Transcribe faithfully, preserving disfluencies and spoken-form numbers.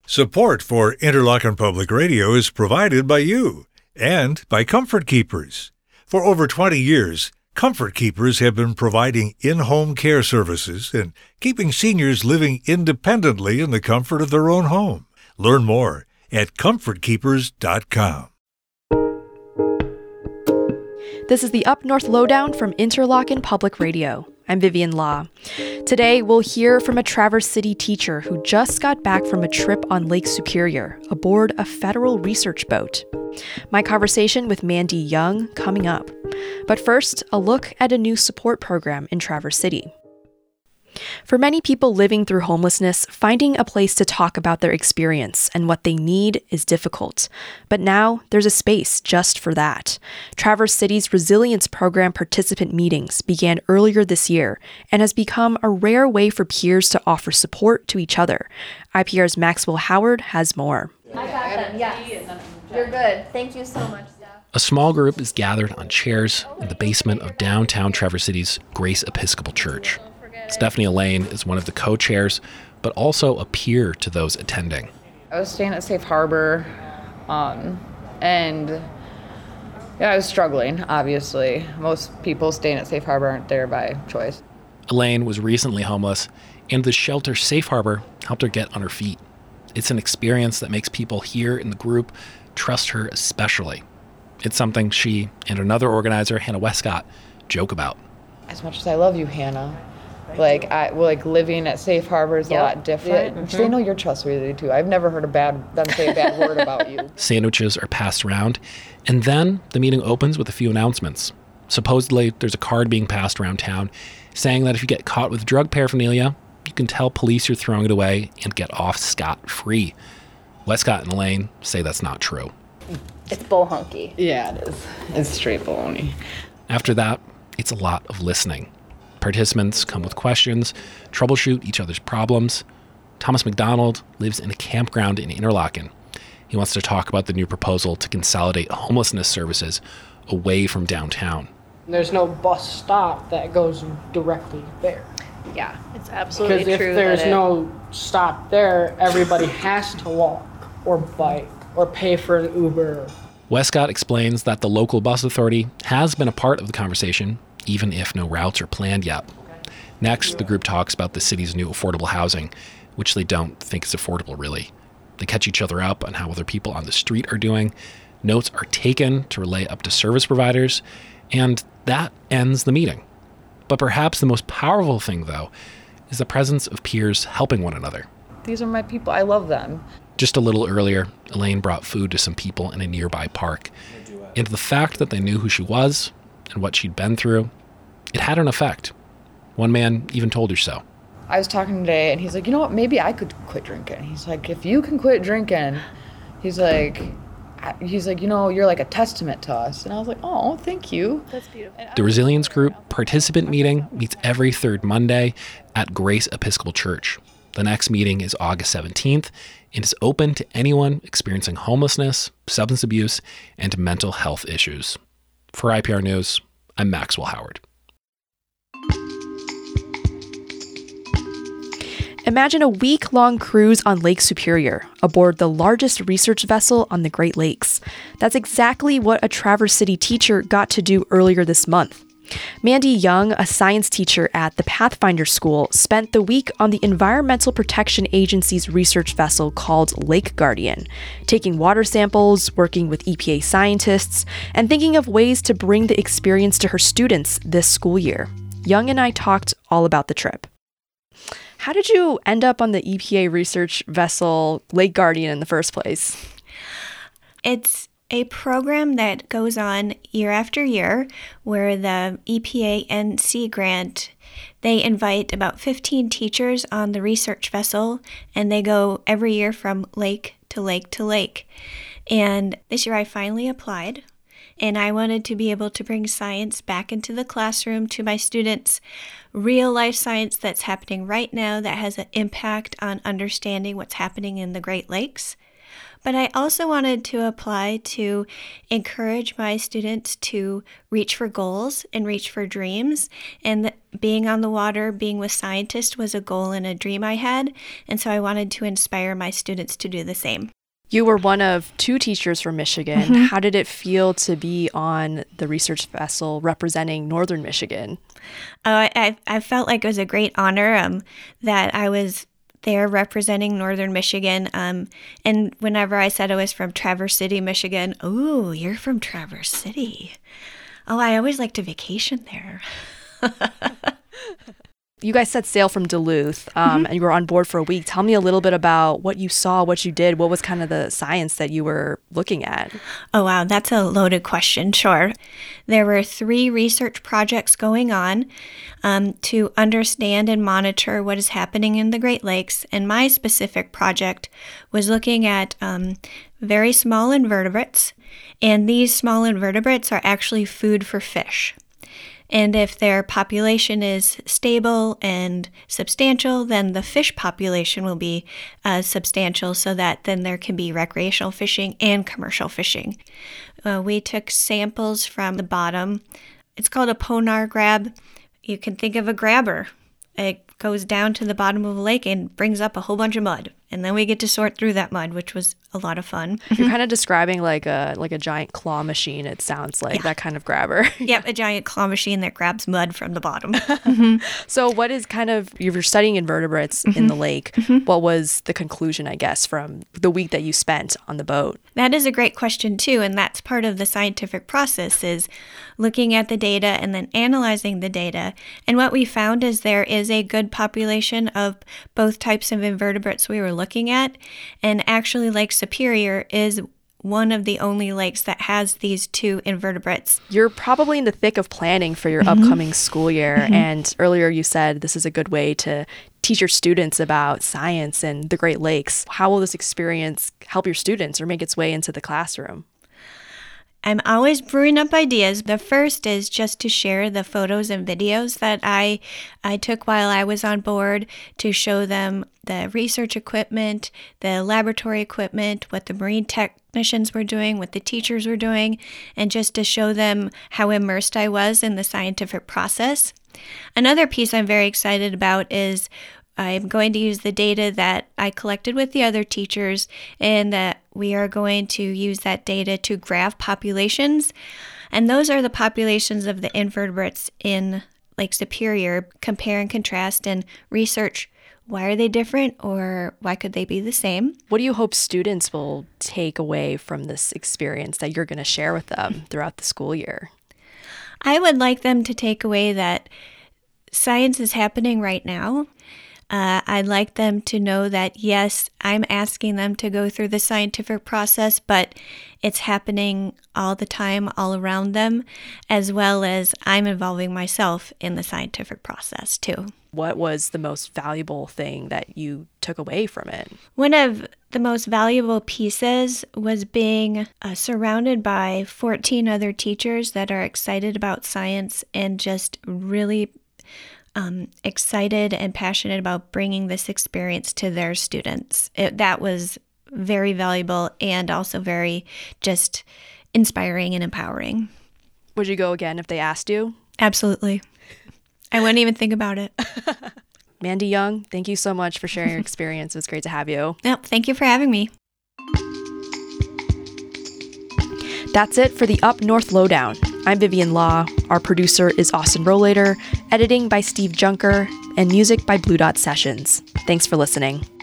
Support for Interlochen Public Radio is provided by you and by Comfort Keepers. For over twenty years, Comfort Keepers have been providing in-home care services and keeping seniors living independently in the comfort of their own home. Learn more at comfort keepers dot com. This is the Up North Lowdown from Interlochen Public Radio. I'm Vivian Law. Today, we'll hear from a Traverse City teacher who just got back from a trip on Lake Superior aboard a federal research boat. My conversation with Mandy Young coming up. But first, a look at a new support program in Traverse City. For many people living through homelessness, finding a place to talk about their experience and what they need is difficult. But now there's a space just for that. Traverse City's Resilience Program participant meetings began earlier this year and has become a rare way for peers to offer support to each other. I P R's Maxwell Howard has more. I got them, yes. You're good. Thank you so much, Steph. A small group is gathered on chairs in the basement of downtown Traverse City's Grace Episcopal Church. Stephanie Elaine is one of the co-chairs, but also a peer to those attending. I was staying at Safe Harbor, um, and yeah, I was struggling, obviously. Most people staying at Safe Harbor aren't there by choice. Elaine was recently homeless, and the shelter Safe Harbor helped her get on her feet. It's an experience that makes people here in the group trust her especially. It's something she and another organizer, Hannah Westcott, joke about. As much as I love you, Hannah, Like, I well, like living at Safe Harbor is yep. a lot different. Yeah. Mm-hmm. They know you're trustworthy too. I've never heard a bad them say a bad word about you. Sandwiches are passed around, and then the meeting opens with a few announcements. Supposedly, there's a card being passed around town saying that if you get caught with drug paraphernalia, you can tell police you're throwing it away and get off scot-free. Westcott and Elaine say that's not true. It's bull hunky. Yeah, it is. It's straight baloney. After that, it's a lot of listening. Participants come with questions, troubleshoot each other's problems. Thomas McDonald lives in a campground in Interlochen. He wants to talk about the new proposal to consolidate homelessness services away from downtown. There's no bus stop that goes directly there. Yeah, it's absolutely true. Because if there's no stop there, everybody has to walk or bike or pay for an Uber. Westcott explains that the local bus authority has been a part of the conversation, even if no routes are planned yet. Next, the group talks about the city's new affordable housing, which they don't think is affordable, really. They catch each other up on how other people on the street are doing. Notes are taken to relay up to service providers, and that ends the meeting. But perhaps the most powerful thing, though, is the presence of peers helping one another. These are my people. I love them. Just a little earlier, Elaine brought food to some people in a nearby park. And the fact that they knew who she was and what she'd been through, it had an effect. One man even told her so. I was talking today, and he's like, you know what, maybe I could quit drinking. He's like, if you can quit drinking, he's like, he's like, you know, you're like a testament to us. And I was like, oh, thank you. That's beautiful. The Resilience Group participant meeting meets every third Monday at Grace Episcopal Church. The next meeting is August seventeenth, and is open to anyone experiencing homelessness, substance abuse, and mental health issues. For I P R News, I'm Maxwell Howard. Imagine a week-long cruise on Lake Superior, aboard the largest research vessel on the Great Lakes. That's exactly what a Traverse City teacher got to do earlier this month. Mandy Young, a science teacher at the Pathfinder School, spent the week on the Environmental Protection Agency's research vessel called Lake Guardian, taking water samples, working with E P A scientists, and thinking of ways to bring the experience to her students this school year. Young and I talked all about the trip. How did you end up on the E P A research vessel Lake Guardian in the first place? It's a program that goes on year after year where the E P A N C grant, they invite about fifteen teachers on the research vessel, and they go every year from lake to lake to lake. And this year I finally applied, and I wanted to be able to bring science back into the classroom to my students, real life science that's happening right now that has an impact on understanding what's happening in the Great Lakes. But I also wanted to apply to encourage my students to reach for goals and reach for dreams. And being on the water, being with scientists was a goal and a dream I had. And so I wanted to inspire my students to do the same. You were one of two teachers from Michigan. Mm-hmm. How did it feel to be on the research vessel representing Northern Michigan? Uh, I, I felt like it was a great honor um, that I was there representing Northern Michigan. Um, and whenever I said I was from Traverse City, Michigan, "Ooh, you're from Traverse City. Oh, I always like to vacation there." You guys set sail from Duluth, um, mm-hmm. and you were on board for a week. Tell me a little bit about what you saw, what you did. What was kind of the science that you were looking at? Oh, wow. That's a loaded question. Sure. There were three research projects going on um, to understand and monitor what is happening in the Great Lakes. And my specific project was looking at um, very small invertebrates. And these small invertebrates are actually food for fish. And if their population is stable and substantial, then the fish population will be uh, substantial so that then there can be recreational fishing and commercial fishing. Uh, we took samples from the bottom. It's called a ponar grab. You can think of a grabber. It goes down to the bottom of a lake and brings up a whole bunch of mud. And then we get to sort through that mud, which was a lot of fun. You're kind of describing like a like a giant claw machine, it sounds like, yeah. That kind of grabber. Yep, a giant claw machine that grabs mud from the bottom. Mm-hmm. So what is kind of, you're studying invertebrates mm-hmm. in the lake. Mm-hmm. What was the conclusion, I guess, from the week that you spent on the boat? That is a great question, too. And that's part of the scientific process, is looking at the data and then analyzing the data. And what we found is there is a good population of both types of invertebrates we were looking at. And actually, Lake Superior is one of the only lakes that has these two invertebrates. You're probably in the thick of planning for your mm-hmm. upcoming school year. Mm-hmm. And earlier you said this is a good way to teach your students about science and the Great Lakes. How will this experience help your students or make its way into the classroom? I'm always brewing up ideas. The first is just to share the photos and videos that I I took while I was on board, to show them the research equipment, the laboratory equipment, what the marine technicians were doing, what the teachers were doing, and just to show them how immersed I was in the scientific process. Another piece I'm very excited about is I'm going to use the data that I collected with the other teachers, and that we are going to use that data to graph populations. And those are the populations of the invertebrates in Lake Superior. Compare and contrast and research, why are they different, or why could they be the same? What do you hope students will take away from this experience that you're going to share with them throughout the school year? I would like them to take away that science is happening right now. Uh, I'd like them to know that, yes, I'm asking them to go through the scientific process, but it's happening all the time, all around them, as well as I'm involving myself in the scientific process, too. What was the most valuable thing that you took away from it? One of the most valuable pieces was being uh, surrounded by fourteen other teachers that are excited about science and just really Um, excited and passionate about bringing this experience to their students. It, that was very valuable and also very just inspiring and empowering. Would you go again if they asked you? Absolutely. I wouldn't even think about it. Mandy Young, thank you so much for sharing your experience. It was great to have you. Yep, thank you for having me. That's it for the Up North Lowdown. I'm Vivian Law. Our producer is Austin Rollater, editing by Steve Junker, and music by Blue Dot Sessions. Thanks for listening.